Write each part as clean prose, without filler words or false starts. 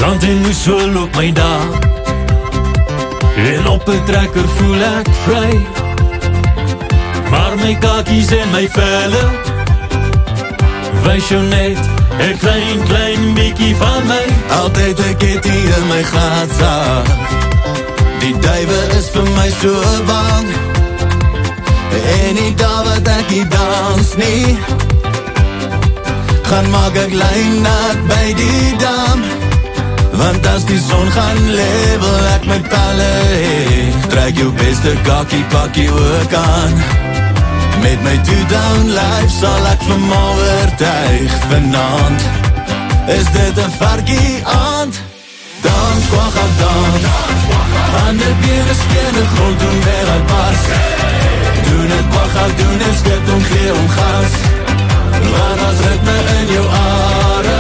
Kant en moes so loop my daar, en op 'n trekker voel ek vry, maar my kakies en my velle wys jou net 'n klein bietjie van my. Altyd 'n ketty in my gladsaak, die duiwe is vir my so bang, en nie daar wat ek nie dans nie, gaan maak ek lyn nat by die dam, want as die son gaan level ek my pelle hee, trek jou beste kakkie pakkie ook aan, met my two-down life sal ek vir my oortuig vanaand, is dit 'n varkie aand, dans, kwagga dans, hande bene skene grond doen weer uit pas, doen het kwagga, doen het skip om gee om gas, want as ritme in jou are,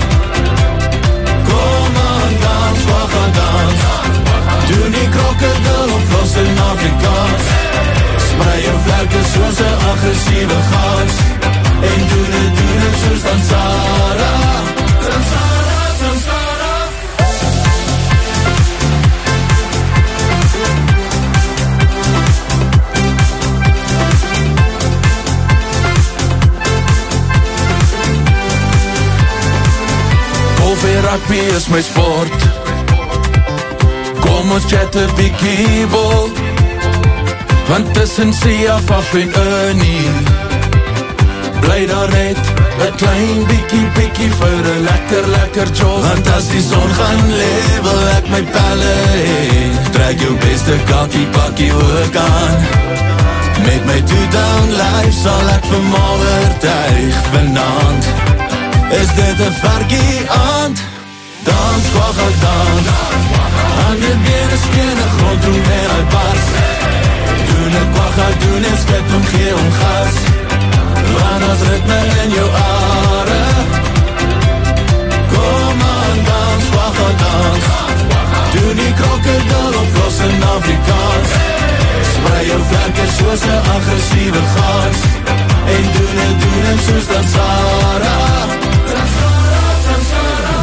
kom aan dans, kwagga dans, doen die krokodil of los in Afrikaans, sprei jou vlerke soos 'n agressieve gans, en doen het soos Tansara, Tansara, Tansara. Golf en rugby is my sport, kom ons chat 'n bietjie bol, want tussen Siaf af en Ernie bly daar net 'n klein bietjie vir 'n lekker jol, want as die son gaan level ek my pelle hee, trek jou beste kakkie pakkie ook aan, met my two-down life sal ek vir my oortuig vanaand, is dit 'n varkie aand, dans, kwagga dans, hande bene skene grond doen weer uit pas, doen het kwagga, doen het skip om gee om gas, want as ritme in jou are, kom aan dans, kwagga dans, doen die krokodil of los in Afrikaans, sprei jou vlerke soos 'n agressieve gans, en doen het soos Tansara, Tansara, Tansara.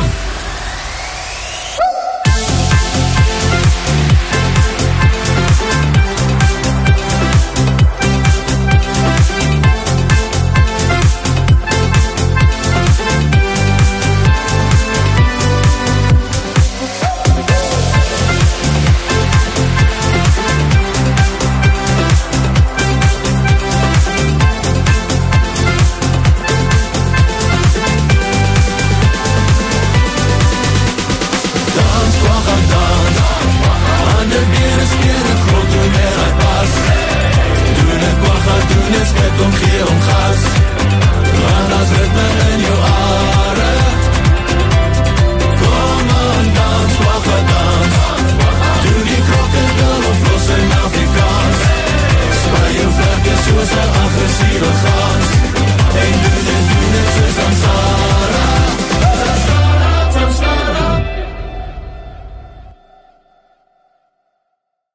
Om gee om gas, want as ritme in jou are, kom aan dans, kwagga dans, doen die krokodil of los in Afrikaans, sprei jou vlerke soos 'n agressieve gas,